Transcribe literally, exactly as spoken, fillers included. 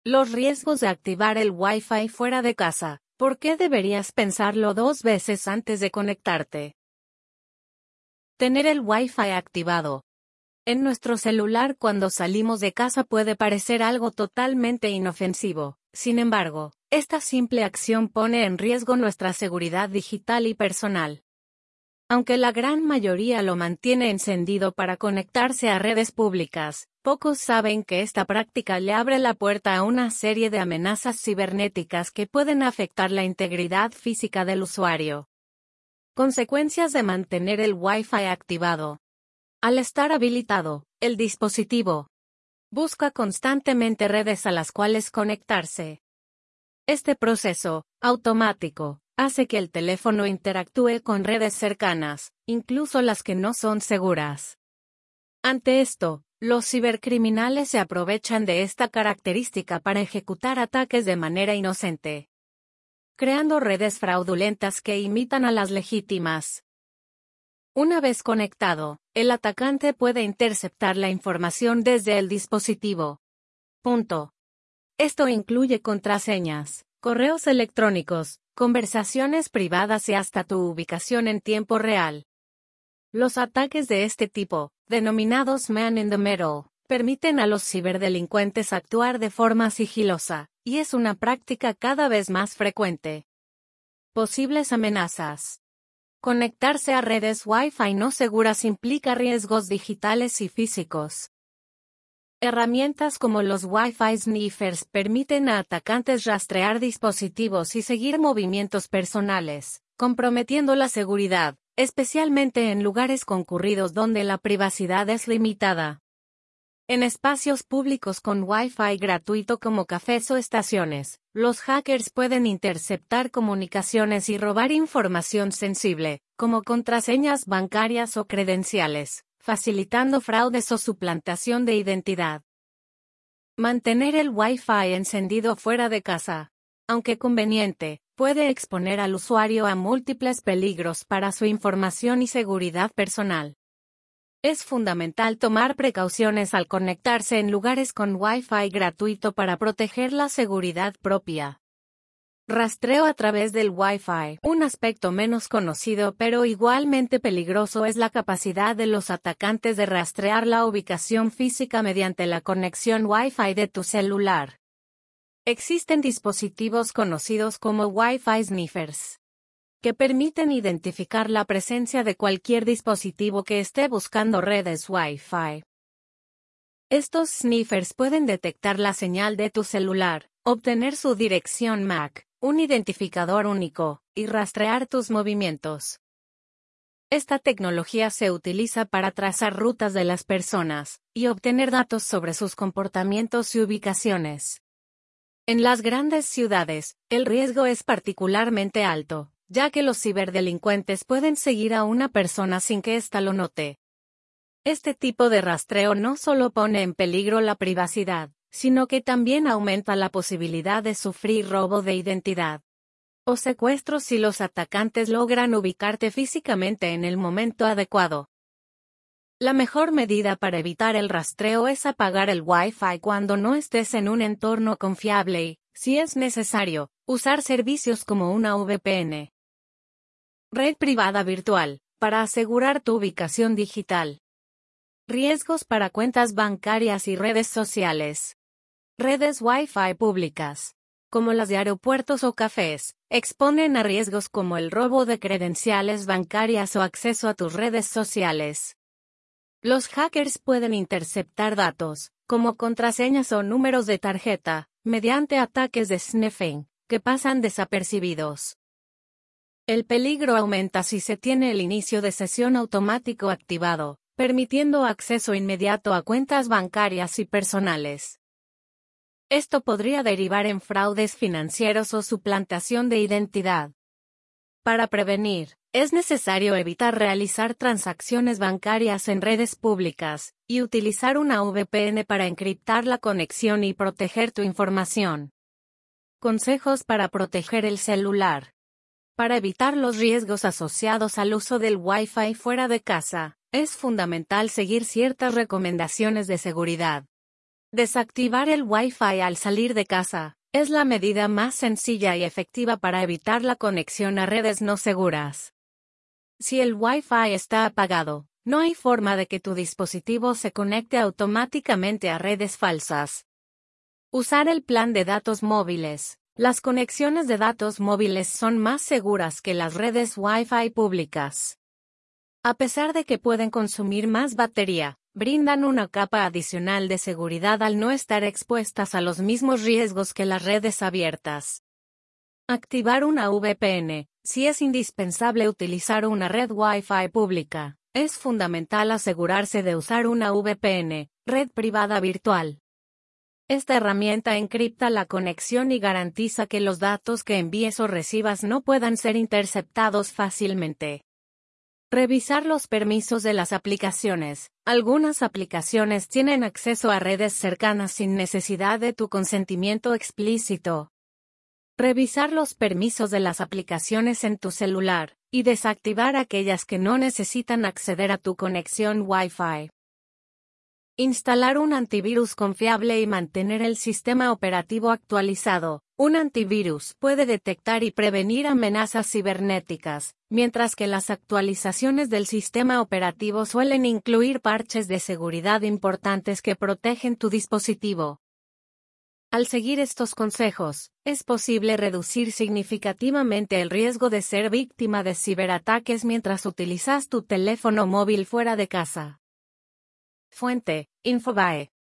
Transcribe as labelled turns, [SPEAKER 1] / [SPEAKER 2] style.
[SPEAKER 1] Los riesgos de activar el Wi-Fi fuera de casa. ¿Por qué deberías pensarlo dos veces antes de conectarte? Tener el Wi-Fi activado en nuestro celular cuando salimos de casa puede parecer algo totalmente inofensivo. Sin embargo, esta simple acción pone en riesgo nuestra seguridad digital y personal. Aunque la gran mayoría lo mantiene encendido para conectarse a redes públicas, pocos saben que esta práctica le abre la puerta a una serie de amenazas cibernéticas que pueden afectar la integridad física del usuario. Consecuencias de mantener el Wi-Fi activado. Al estar habilitado, el dispositivo busca constantemente redes a las cuales conectarse. Este proceso, automático, hace que el teléfono interactúe con redes cercanas, incluso las que no son seguras. Ante esto, los cibercriminales se aprovechan de esta característica para ejecutar ataques de manera inocente, creando redes fraudulentas que imitan a las legítimas. Una vez conectado, el atacante puede interceptar la información desde el dispositivo. Punto. Esto incluye contraseñas, correos electrónicos, conversaciones privadas y hasta tu ubicación en tiempo real. Los ataques de este tipo, denominados man in the middle, permiten a los ciberdelincuentes actuar de forma sigilosa, y es una práctica cada vez más frecuente. Posibles amenazas. Conectarse a redes Wi-Fi no seguras implica riesgos digitales y físicos. Herramientas como los Wi-Fi sniffers permiten a atacantes rastrear dispositivos y seguir movimientos personales, comprometiendo la seguridad, especialmente en lugares concurridos donde la privacidad es limitada. En espacios públicos con Wi-Fi gratuito como cafés o estaciones, los hackers pueden interceptar comunicaciones y robar información sensible, como contraseñas bancarias o credenciales, facilitando fraudes o suplantación de identidad. Mantener el Wi-Fi encendido fuera de casa, aunque conveniente, puede exponer al usuario a múltiples peligros para su información y seguridad personal. Es fundamental tomar precauciones al conectarse en lugares con Wi-Fi gratuito para proteger la seguridad propia. Rastreo a través del Wi-Fi. Un aspecto menos conocido pero igualmente peligroso es la capacidad de los atacantes de rastrear la ubicación física mediante la conexión Wi-Fi de tu celular. Existen dispositivos conocidos como Wi-Fi sniffers, que permiten identificar la presencia de cualquier dispositivo que esté buscando redes Wi-Fi. Estos sniffers pueden detectar la señal de tu celular, obtener su dirección M A C, un identificador único, y rastrear tus movimientos. Esta tecnología se utiliza para trazar rutas de las personas, y obtener datos sobre sus comportamientos y ubicaciones. En las grandes ciudades, el riesgo es particularmente alto, ya que los ciberdelincuentes pueden seguir a una persona sin que ésta lo note. Este tipo de rastreo no solo pone en peligro la privacidad, sino que también aumenta la posibilidad de sufrir robo de identidad o secuestros si los atacantes logran ubicarte físicamente en el momento adecuado. La mejor medida para evitar el rastreo es apagar el Wi-Fi cuando no estés en un entorno confiable y, si es necesario, usar servicios como una V P N. Red privada virtual, para asegurar tu ubicación digital. Riesgos para cuentas bancarias y redes sociales. Redes Wi-Fi públicas, como las de aeropuertos o cafés, exponen a riesgos como el robo de credenciales bancarias o acceso a tus redes sociales. Los hackers pueden interceptar datos, como contraseñas o números de tarjeta, mediante ataques de sniffing, que pasan desapercibidos. El peligro aumenta si se tiene el inicio de sesión automático activado, permitiendo acceso inmediato a cuentas bancarias y personales. Esto podría derivar en fraudes financieros o suplantación de identidad. Para prevenir, es necesario evitar realizar transacciones bancarias en redes públicas, y utilizar una V P N para encriptar la conexión y proteger tu información. Consejos para proteger el celular. Para evitar los riesgos asociados al uso del Wi-Fi fuera de casa, es fundamental seguir ciertas recomendaciones de seguridad. Desactivar el Wi-Fi al salir de casa es la medida más sencilla y efectiva para evitar la conexión a redes no seguras. Si el Wi-Fi está apagado, no hay forma de que tu dispositivo se conecte automáticamente a redes falsas. Usar el plan de datos móviles. Las conexiones de datos móviles son más seguras que las redes Wi-Fi públicas. A pesar de que pueden consumir más batería, brindan una capa adicional de seguridad al no estar expuestas a los mismos riesgos que las redes abiertas. Activar una V P N. Si es indispensable utilizar una red Wi-Fi pública, es fundamental asegurarse de usar una V P N, red privada virtual. Esta herramienta encripta la conexión y garantiza que los datos que envíes o recibas no puedan ser interceptados fácilmente. Revisar los permisos de las aplicaciones. Algunas aplicaciones tienen acceso a redes cercanas sin necesidad de tu consentimiento explícito. Revisar los permisos de las aplicaciones en tu celular, y desactivar aquellas que no necesitan acceder a tu conexión Wi-Fi. Instalar un antivirus confiable y mantener el sistema operativo actualizado. Un antivirus puede detectar y prevenir amenazas cibernéticas, mientras que las actualizaciones del sistema operativo suelen incluir parches de seguridad importantes que protegen tu dispositivo. Al seguir estos consejos, es posible reducir significativamente el riesgo de ser víctima de ciberataques mientras utilizas tu teléfono móvil fuera de casa. Fuente: Infobae.